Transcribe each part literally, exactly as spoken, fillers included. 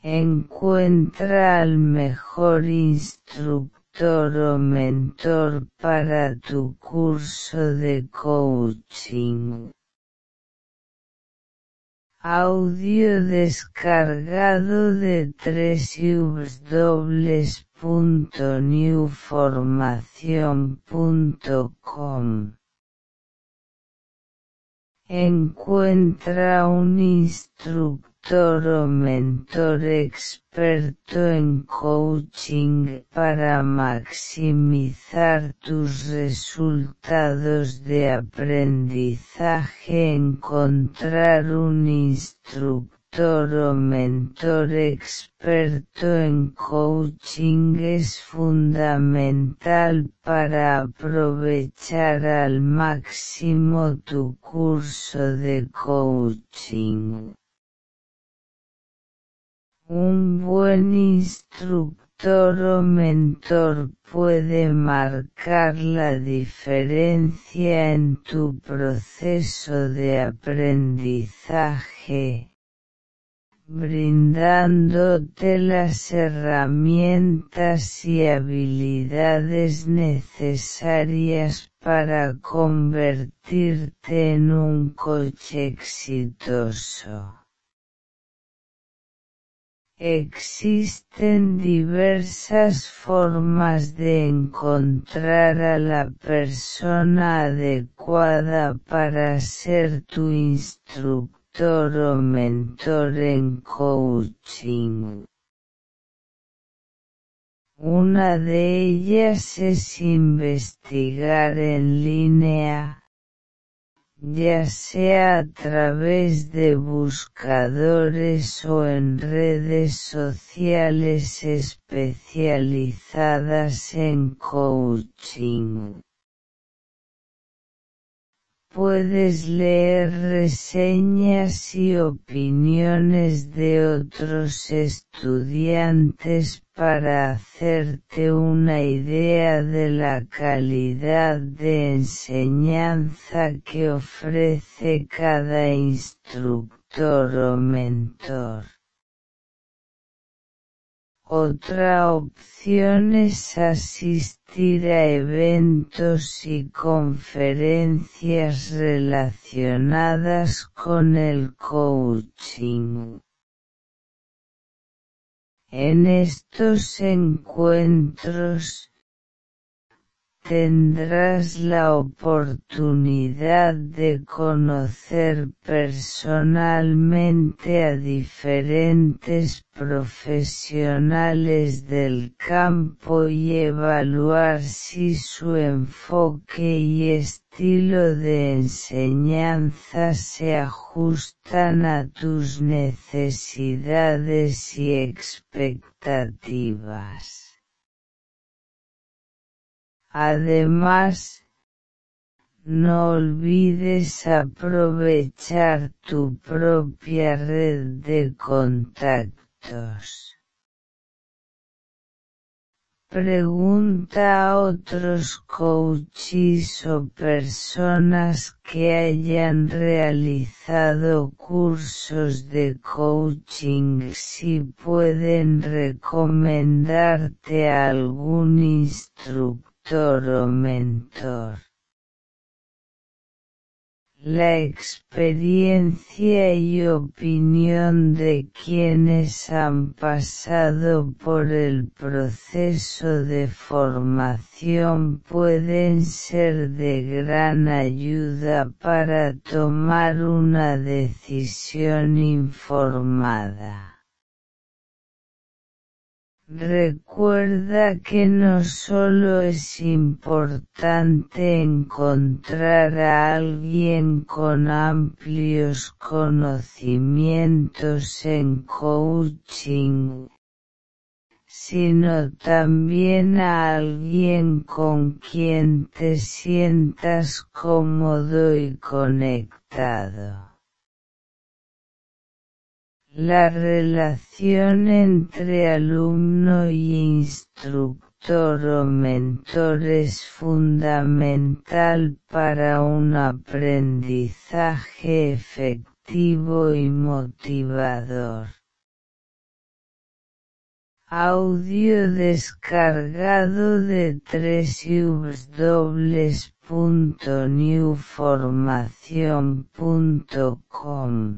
Encuentra al mejor instructor o mentor para tu curso de coaching. Audio descargado de doble u doble u doble u punto new formación punto com. Encuentra un instructor o mentor experto en coaching para maximizar tus resultados de aprendizaje. Encontrar un instructor o mentor experto en coaching es fundamental para aprovechar al máximo tu curso de coaching. Un buen instructor o mentor puede marcar la diferencia en tu proceso de aprendizaje, brindándote las herramientas y habilidades necesarias para convertirte en un coach exitoso. Existen diversas formas de encontrar a la persona adecuada para ser tu instructor o mentor en coaching. Una de ellas es investigar en línea, ya sea a través de buscadores o en redes sociales especializadas en coaching. Puedes leer reseñas y opiniones de otros estudiantes para hacerte una idea de la calidad de enseñanza que ofrece cada instructor o mentor. Otra opción es asistir a eventos y conferencias relacionadas con el coaching. En estos encuentros, tendrás la oportunidad de conocer personalmente a diferentes profesionales del campo y evaluar si su enfoque y estilo de enseñanza se ajustan a tus necesidades y expectativas. Además, no olvides aprovechar tu propia red de contactos. Pregunta a otros coaches o personas que hayan realizado cursos de coaching si pueden recomendarte a algún instructor o mentor. La experiencia y opinión de quienes han pasado por el proceso de formación pueden ser de gran ayuda para tomar una decisión informada. Recuerda que no solo es importante encontrar a alguien con amplios conocimientos en coaching, sino también a alguien con quien te sientas cómodo y conectado. La relación entre alumno y instructor o mentor es fundamental para un aprendizaje efectivo y motivador. Audio descargado de w w w punto newformación punto com.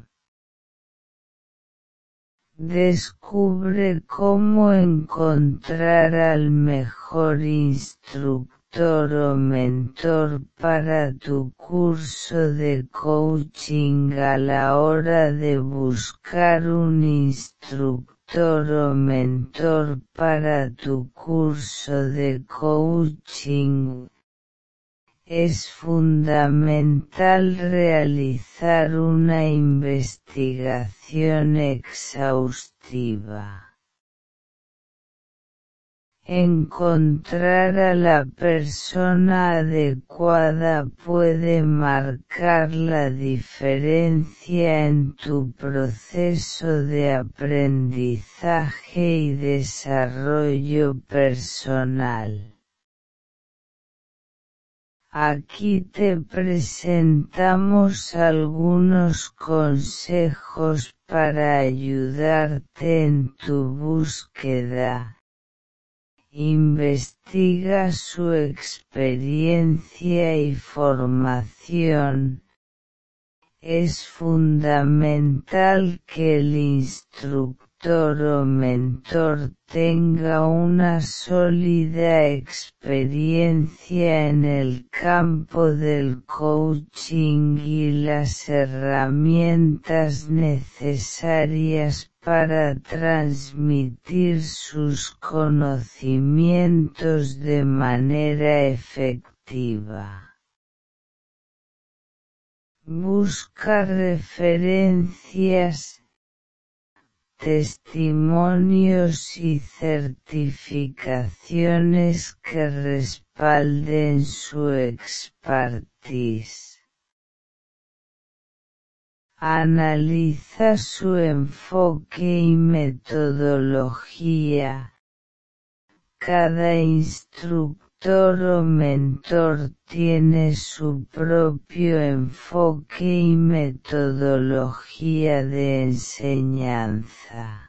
Descubre cómo encontrar al mejor instructor o mentor para tu curso de coaching a la hora de buscar un instructor o mentor para tu curso de coaching. Es fundamental realizar una investigación exhaustiva. Encontrar a la persona adecuada puede marcar la diferencia en tu proceso de aprendizaje y desarrollo personal. Aquí te presentamos algunos consejos para ayudarte en tu búsqueda. Investiga su experiencia y formación. Es fundamental que el instructor o mentor tenga una sólida experiencia en el campo del coaching y las herramientas necesarias para transmitir sus conocimientos de manera efectiva. Busca referencias, testimonios y certificaciones que respalden su expertise. Analiza su enfoque y metodología. Cada instructor o mentor tiene su propio enfoque y metodología de enseñanza.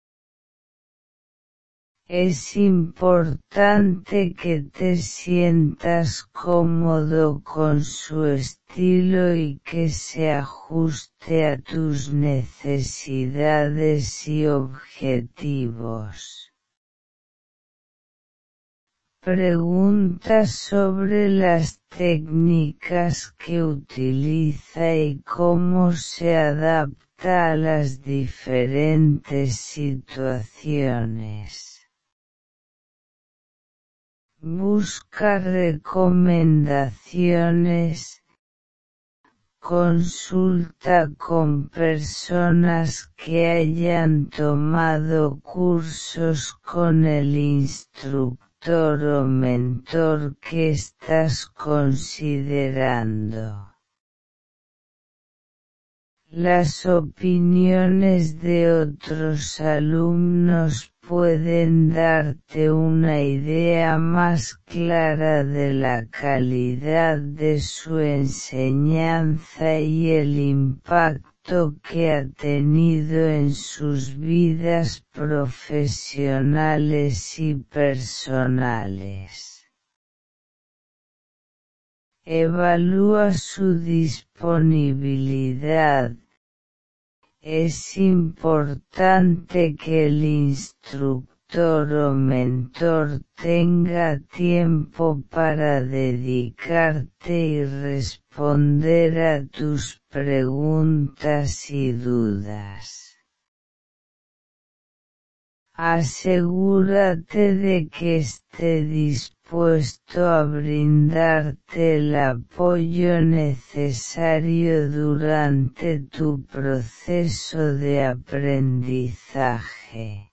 Es importante que te sientas cómodo con su estilo y que se ajuste a tus necesidades y objetivos. Pregunta sobre las técnicas que utiliza y cómo se adapta a las diferentes situaciones. Busca recomendaciones. Consulta con personas que hayan tomado cursos con el instructor o mentor que estás considerando. Las opiniones de otros alumnos pueden darte una idea más clara de la calidad de su enseñanza y el impacto que ha tenido en sus vidas profesionales y personales. Evalúa su disponibilidad. Es importante que el instructor o mentor tenga tiempo para dedicarte y responder a tus preguntas y dudas. Asegúrate de que esté dispuesto a brindarte el apoyo necesario durante tu proceso de aprendizaje.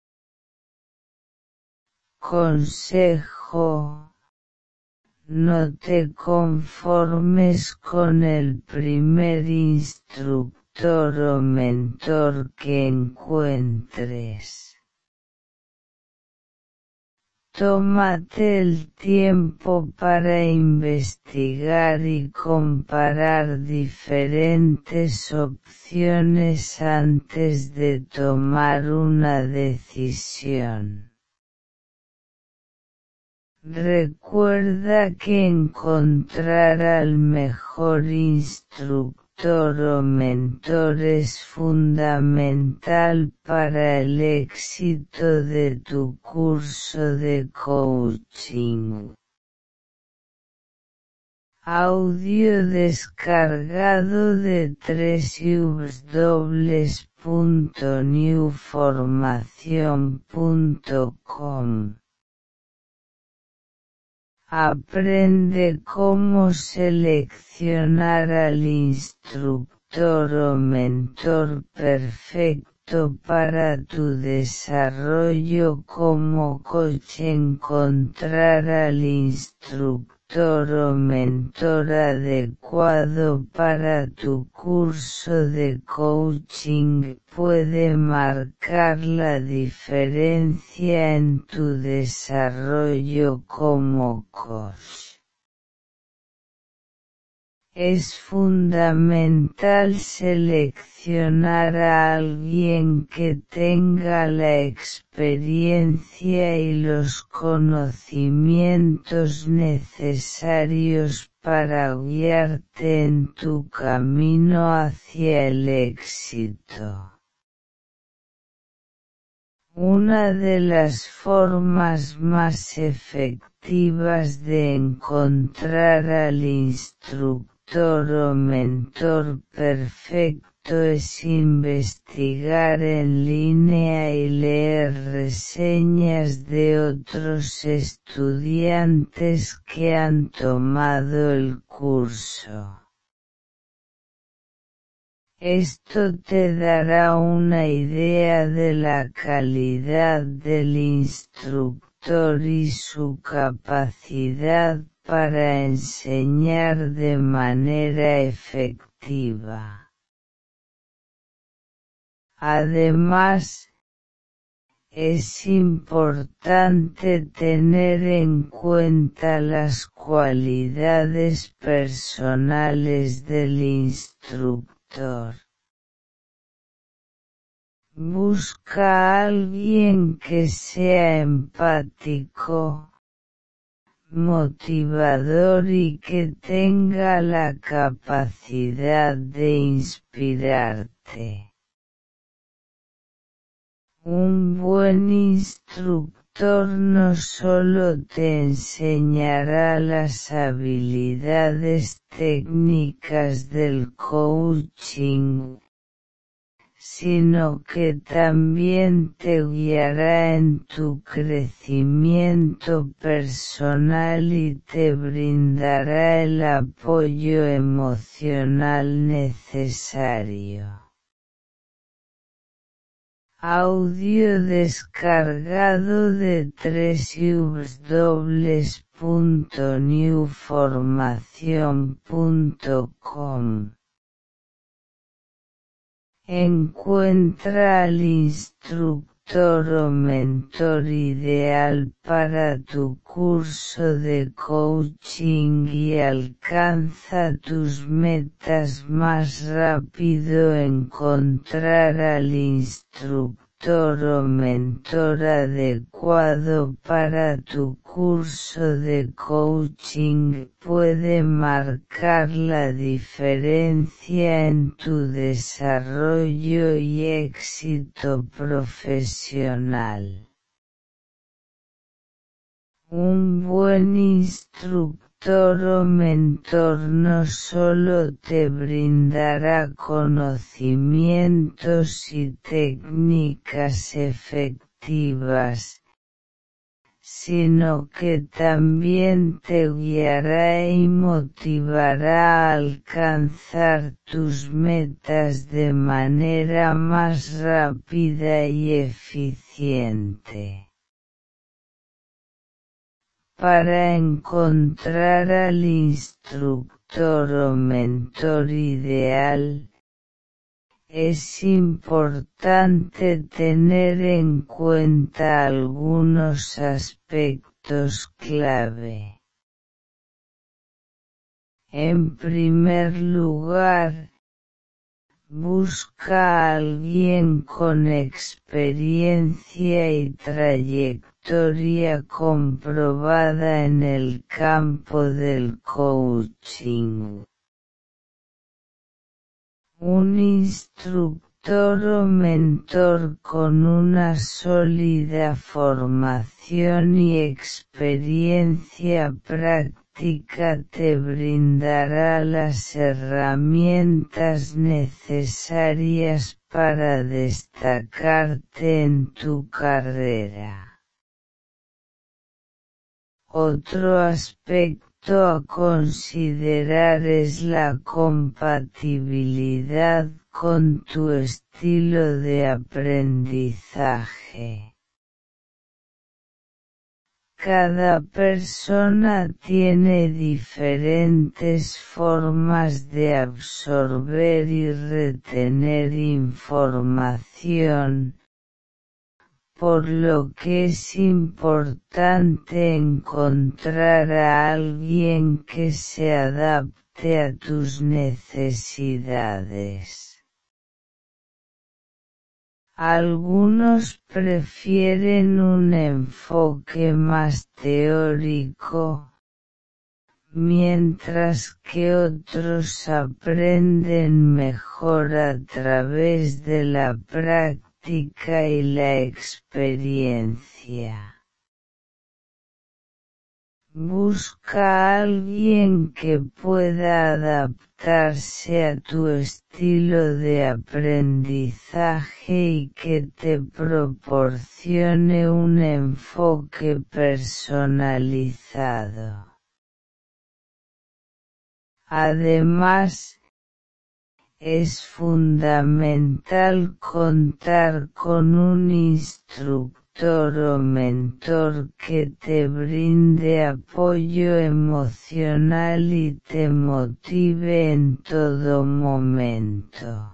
Consejo: no te conformes con el primer instructor o mentor que encuentres. Tómate el tiempo para investigar y comparar diferentes opciones antes de tomar una decisión. Recuerda que encontrar al mejor instructor o mentor es fundamental para el éxito de tu curso de coaching. Audio descargado de doble u doble u doble u punto new formación punto com. Aprende cómo seleccionar al instructor o mentor perfecto para tu desarrollo como coach. Encontrar al instructor o mentor adecuado para tu curso de coaching puede marcar la diferencia en tu desarrollo como coach. Es fundamental seleccionar a alguien que tenga la experiencia y los conocimientos necesarios para guiarte en tu camino hacia el éxito. Una de las formas más efectivas de encontrar al instructor o mentor perfecto es investigar en línea y leer reseñas de otros estudiantes que han tomado el curso. Esto te dará una idea de la calidad del instructor y su capacidad para enseñar de manera efectiva. Además, es importante tener en cuenta las cualidades personales del instructor. Busca a alguien que sea empático, motivador y que tenga la capacidad de inspirarte. Un buen instructor no solo te enseñará las habilidades técnicas del coaching, sino que también te guiará en tu crecimiento personal y te brindará el apoyo emocional necesario. Audio descargado de doble u doble u doble u punto new formación punto com. Encuentra al instructor o mentor ideal para tu curso de coaching y alcanza tus metas más rápido. Encontrar al instructor o mentor adecuado para tu curso de coaching puede marcar la diferencia en tu desarrollo y éxito profesional. Un buen instructor o mentor no solo te brindará conocimientos y técnicas efectivas, sino que también te guiará y motivará a alcanzar tus metas de manera más rápida y eficiente. Para encontrar al instructor o mentor ideal, es importante tener en cuenta algunos aspectos clave. En primer lugar, busca a alguien con experiencia y trayectoria comprobada en el campo del coaching. Un instructor o mentor con una sólida formación y experiencia práctica te brindará las herramientas necesarias para destacarte en tu carrera. Otro aspecto a considerar es la compatibilidad con tu estilo de aprendizaje. Cada persona tiene diferentes formas de absorber y retener información, por lo que es importante encontrar a alguien que se adapte a tus necesidades. Algunos prefieren un enfoque más teórico, mientras que otros aprenden mejor a través de la práctica y la experiencia. Busca a alguien que pueda adaptarse a tu estilo de aprendizaje y que te proporcione un enfoque personalizado. Además, es fundamental contar con un instructor o mentor que te brinde apoyo emocional y te motive en todo momento.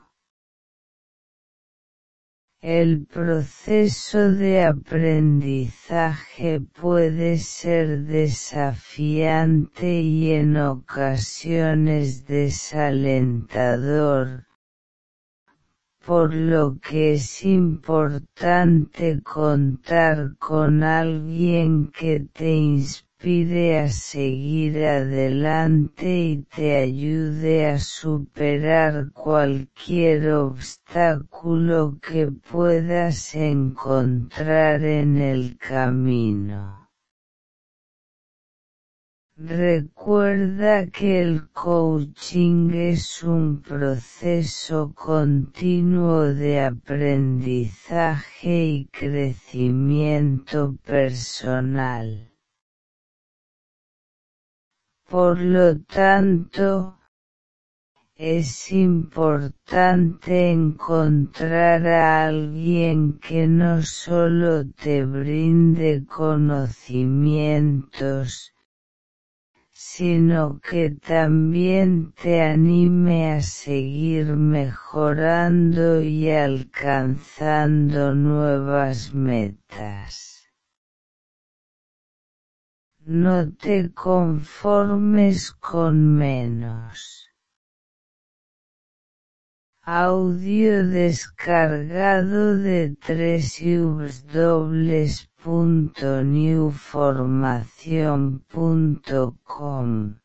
El proceso de aprendizaje puede ser desafiante y en ocasiones desalentador, por lo que es importante contar con alguien que te inspire a seguir adelante y te ayude a superar cualquier obstáculo que puedas encontrar en el camino. Recuerda que el coaching es un proceso continuo de aprendizaje y crecimiento personal. Por lo tanto, es importante encontrar a alguien que no solo te brinde conocimientos, sino que también te anime a seguir mejorando y alcanzando nuevas metas. No te conformes con menos. Audio descargado de doble u doble u doble u punto new formación punto com.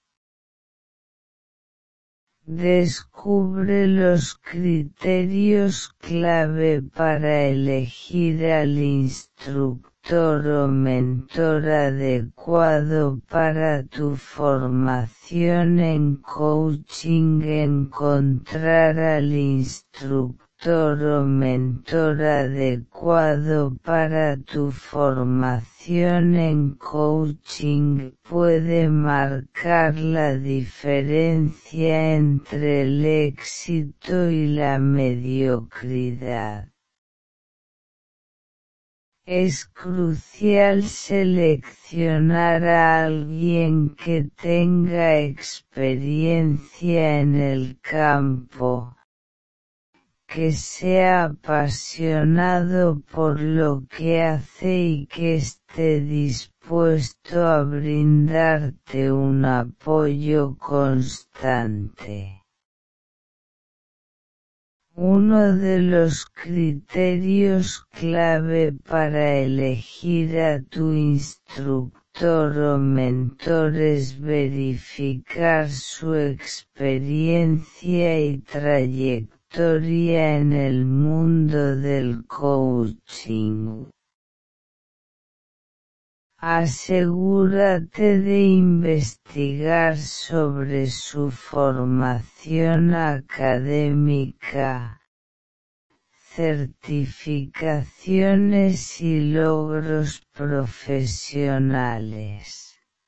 Descubre los criterios clave para elegir al instructor o mentor adecuado para tu formación en coaching. Encontrar al instructor o mentor adecuado para tu formación en coaching puede marcar la diferencia entre el éxito y la mediocridad. Es crucial seleccionar a alguien que tenga experiencia en el campo, que sea apasionado por lo que hace y que esté dispuesto a brindarte un apoyo constante. Uno de los criterios clave para elegir a tu instructor o mentor es verificar su experiencia y trayectoria en el mundo del coaching. Asegúrate de investigar sobre su formación académica, certificaciones y logros profesionales.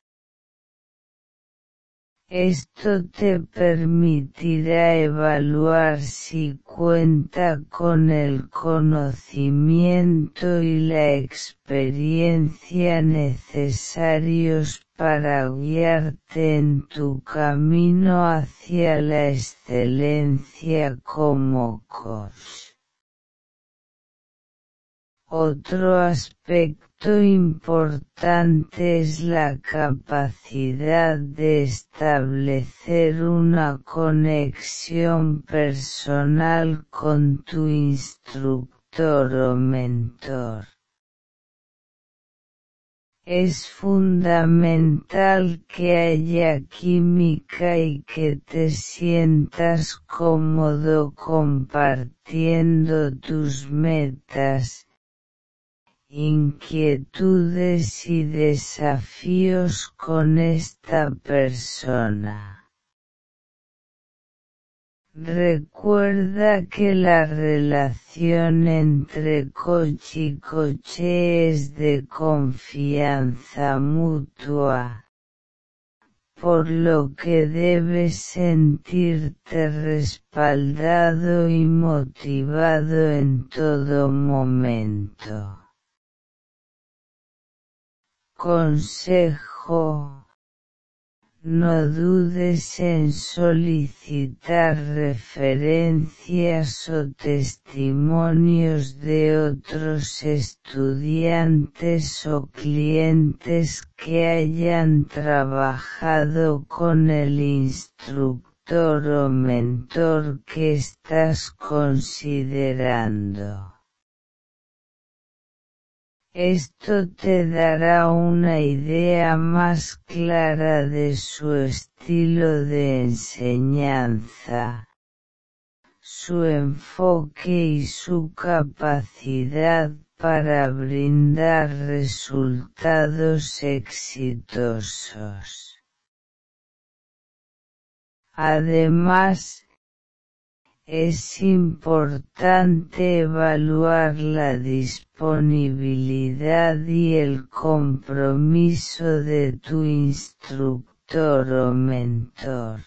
Esto te permitirá evaluar si cuenta con el conocimiento y la experiencia necesarios para guiarte en tu camino hacia la excelencia como coach. Otro aspecto importante es la capacidad de establecer una conexión personal con tu instructor o mentor. Es fundamental que haya química y que te sientas cómodo compartiendo tus metas, inquietudes y desafíos con esta persona. Recuerda que la relación entre coach y coche es de confianza mutua, por lo que debes sentirte respaldado y motivado en todo momento. Consejo: no dudes en solicitar referencias o testimonios de otros estudiantes o clientes que hayan trabajado con el instructor o mentor que estás considerando. Esto te dará una idea más clara de su estilo de enseñanza, su enfoque y su capacidad para brindar resultados exitosos. Además, es importante evaluar la disponibilidad y el compromiso de tu instructor o mentor.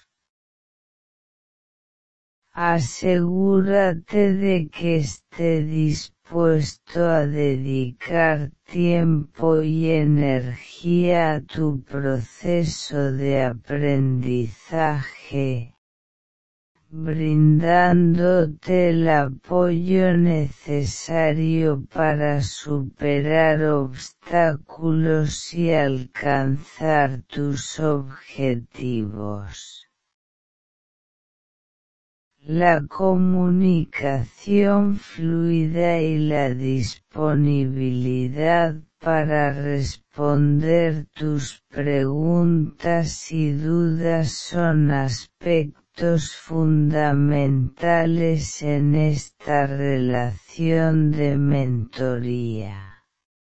Asegúrate de que esté dispuesto a dedicar tiempo y energía a tu proceso de aprendizaje, brindándote el apoyo necesario para superar obstáculos y alcanzar tus objetivos. La comunicación fluida y la disponibilidad para responder tus preguntas y dudas son aspectos fundamentales en esta relación de mentoría.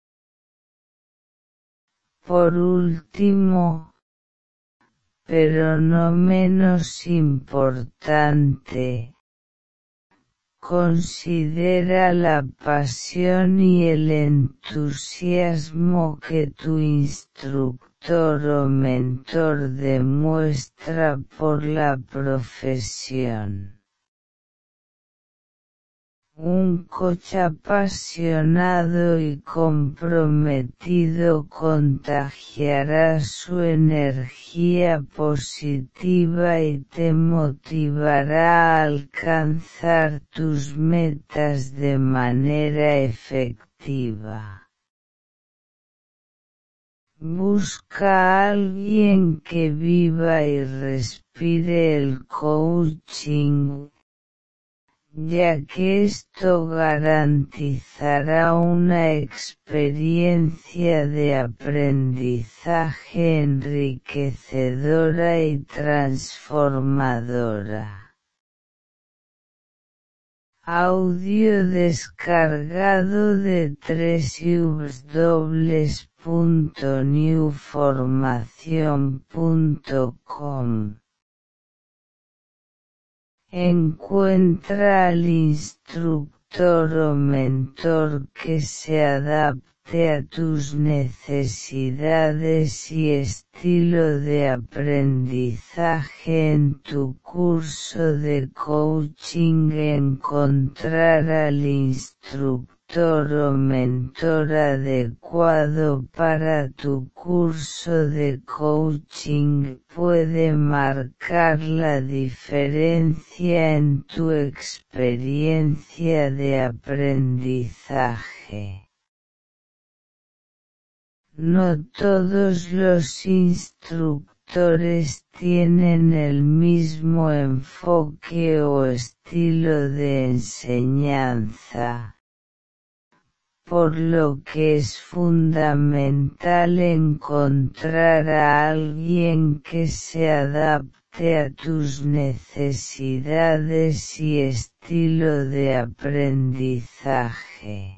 Por último, pero no menos importante, considera la pasión y el entusiasmo que tu instructor o mentor demuestra por la profesión. Un coach apasionado y comprometido contagiará su energía positiva y te motivará a alcanzar tus metas de manera efectiva. Busca a alguien que viva y respire el coaching, ya que esto garantizará una experiencia de aprendizaje enriquecedora y transformadora. Audio descargado de w w w punto new formación punto com. Encuentra al instructor o mentor que se adapte a tus necesidades y estilo de aprendizaje en tu curso de coaching. Encontrar al instructor o mentor adecuado para tu curso de coaching puede marcar la diferencia en tu experiencia de aprendizaje. No todos los instructores tienen el mismo enfoque o estilo de enseñanza, por lo que es fundamental encontrar a alguien que se adapte a tus necesidades y estilo de aprendizaje.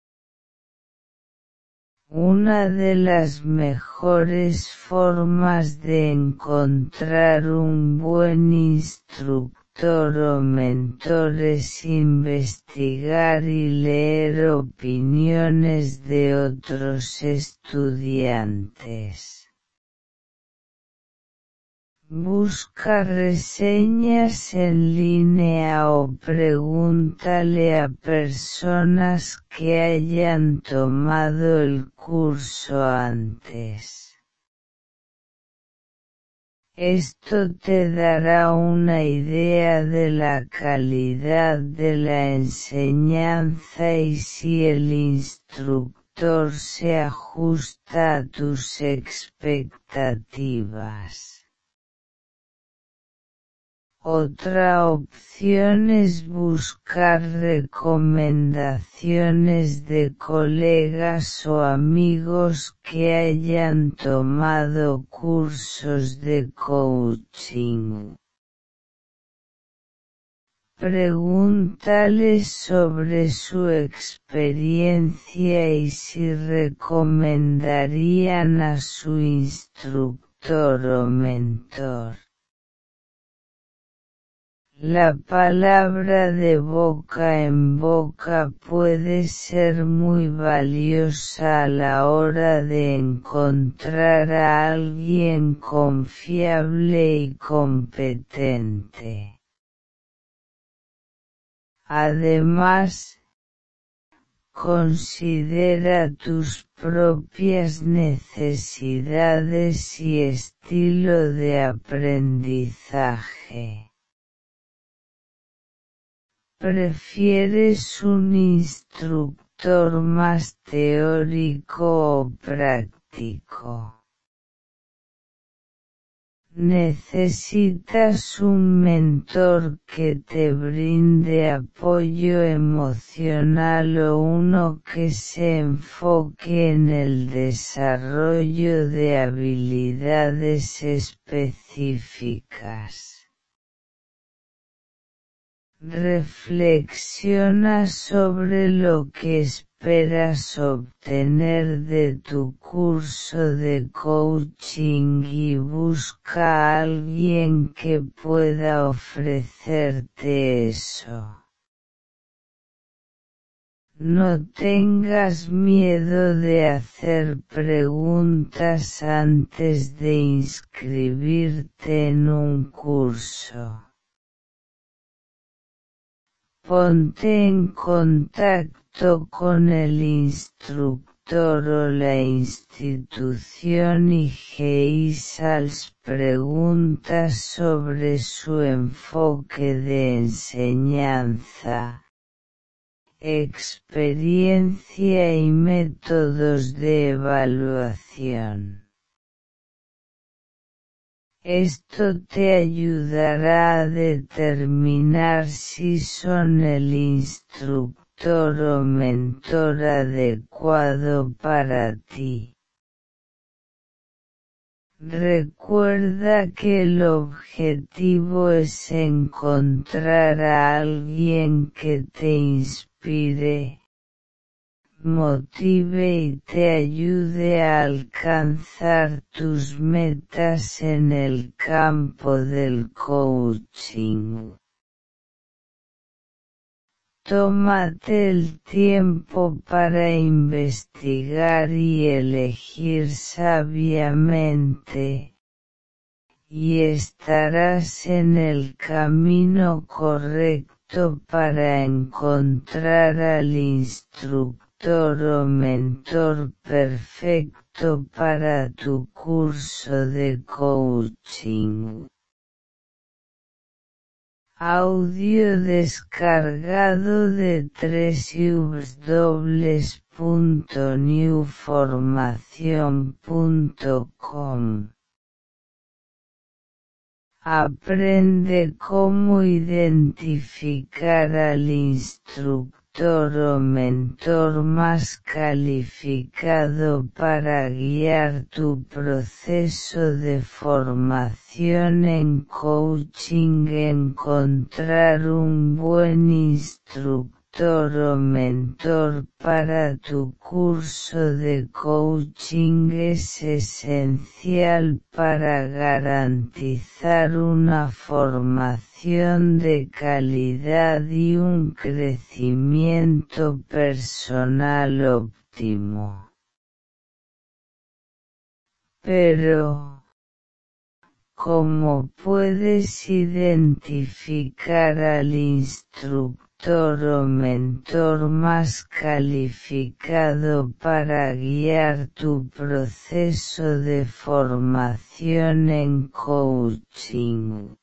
Una de las mejores formas de encontrar un buen instructor o mentor es investigar y leer opiniones de otros estudiantes. Busca reseñas en línea o pregúntale a personas que hayan tomado el curso antes. Esto te dará una idea de la calidad de la enseñanza y si el instructor se ajusta a tus expectativas. Otra opción es buscar recomendaciones de colegas o amigos que hayan tomado cursos de coaching. Pregúntales sobre su experiencia y si recomendarían a su instructor o mentor. La palabra de boca en boca puede ser muy valiosa a la hora de encontrar a alguien confiable y competente. Además, considera tus propias necesidades y estilo de aprendizaje. ¿Prefieres un instructor más teórico o práctico? ¿Necesitas un mentor que te brinde apoyo emocional o uno que se enfoque en el desarrollo de habilidades específicas? Reflexiona sobre lo que esperas obtener de tu curso de coaching y busca a alguien que pueda ofrecerte eso. No tengas miedo de hacer preguntas antes de inscribirte en un curso. Ponte en contacto con el instructor o la institución y las preguntas sobre su enfoque de enseñanza, experiencia y métodos de evaluación. Esto te ayudará a determinar si son el instructor o mentor adecuado para ti. Recuerda que el objetivo es encontrar a alguien que te inspire, motive y te ayude a alcanzar tus metas en el campo del coaching. Tómate el tiempo para investigar y elegir sabiamente, y estarás en el camino correcto para encontrar al instructor o mentor perfecto para tu curso de coaching. Audio descargado de doble u doble u doble u punto new formación punto com. Aprende cómo identificar al instructor o mentor más calificado para guiar tu proceso de formación en coaching. Encontrar un buen instructor o mentor para tu curso de coaching es esencial para garantizar una formación de calidad y un crecimiento personal óptimo. Pero, ¿cómo puedes identificar al instructor o mentor más calificado para guiar tu proceso de formación en coaching?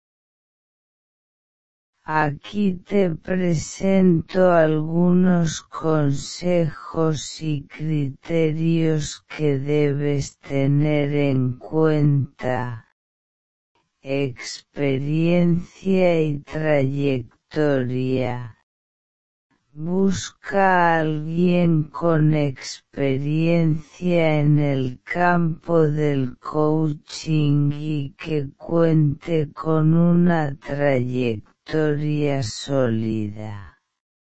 Aquí te presento algunos consejos y criterios que debes tener en cuenta. Experiencia y trayectoria. Busca a alguien con experiencia en el campo del coaching y que cuente con una trayectoria sólida.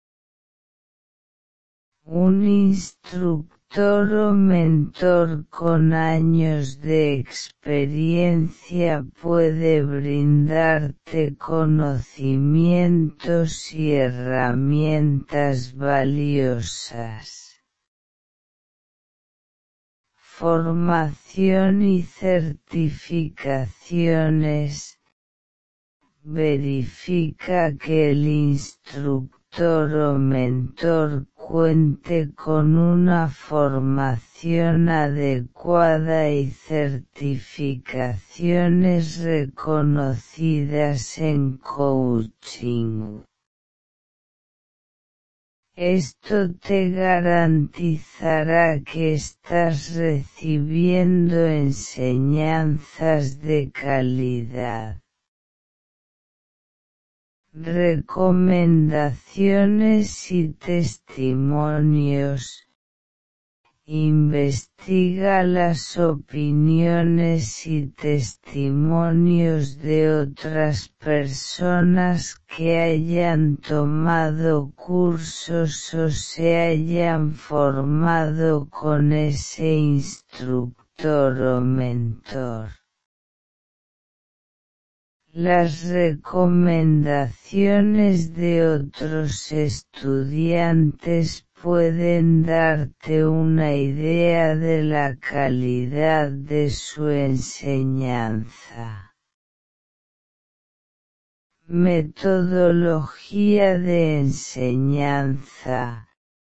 Un instructor o mentor con años de experiencia puede brindarte conocimientos y herramientas valiosas. Formación y certificaciones. Verifica que el instructor o mentor cuente con una formación adecuada y certificaciones reconocidas en coaching. Esto te garantizará que estás recibiendo enseñanzas de calidad. Recomendaciones y testimonios. Investiga las opiniones y testimonios de otras personas que hayan tomado cursos o se hayan formado con ese instructor o mentor. Las recomendaciones de otros estudiantes pueden darte una idea de la calidad de su enseñanza. Metodología de enseñanza.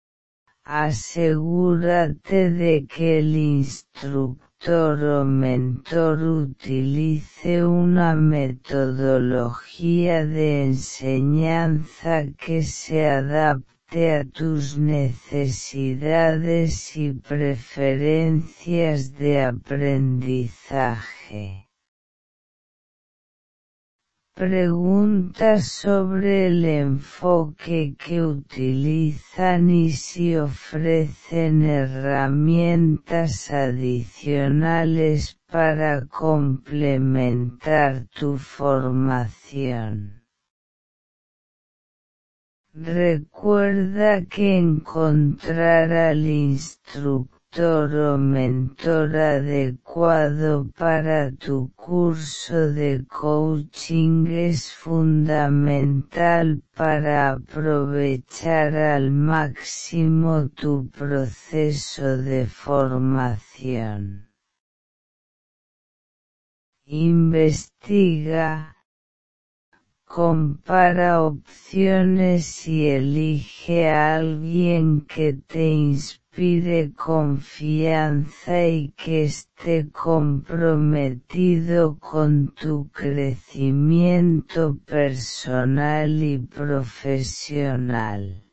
Asegúrate de que el instructor o mentor utilice una metodología de enseñanza que se adapte a tus necesidades y preferencias de aprendizaje. Pregunta sobre el enfoque que utilizan y si ofrecen herramientas adicionales para complementar tu formación. Recuerda que encontrar al instructor o mentor adecuado para tu curso de coaching es fundamental para aprovechar al máximo tu proceso de formación. Investiga, compara opciones y elige a alguien que te inspire confianza y que esté comprometido con tu crecimiento personal y profesional.